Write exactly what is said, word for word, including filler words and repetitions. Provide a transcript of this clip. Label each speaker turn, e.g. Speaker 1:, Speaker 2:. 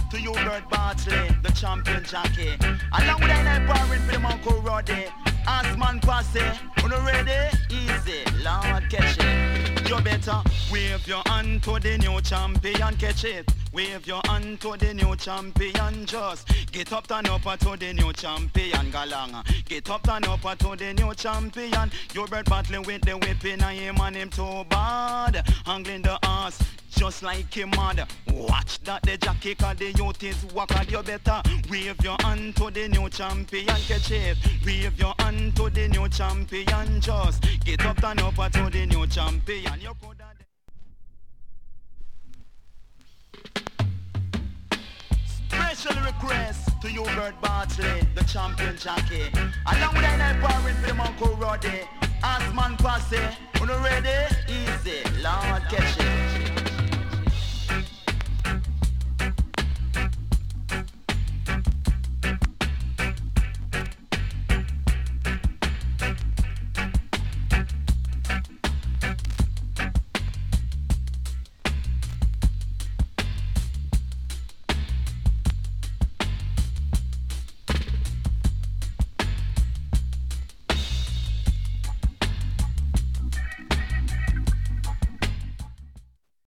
Speaker 1: to you, Bert Bartley, the champion jockey. Along with I empowering for the Uncle Roddy. Assman Posse, you know ready? Easy, Lord catch it. You better wave your hand to the new champion, catch it. Wave your hand to the new champion, just get up and up to the new champion, Galanga. Get up and up to the new champion. You Bert battling with the whipping and him and him too bad. Angling the ass just like him mad. Watch that the jockey cause the youth is waka. You better wave your hand to the new champion, catch it. Wave your hand to the new champion, just get up and up to the new champion. You could have special request to you, Bert Bartley, the champion jockey. Along with an empowering for the Uncle Roddy. Assman Posse, you know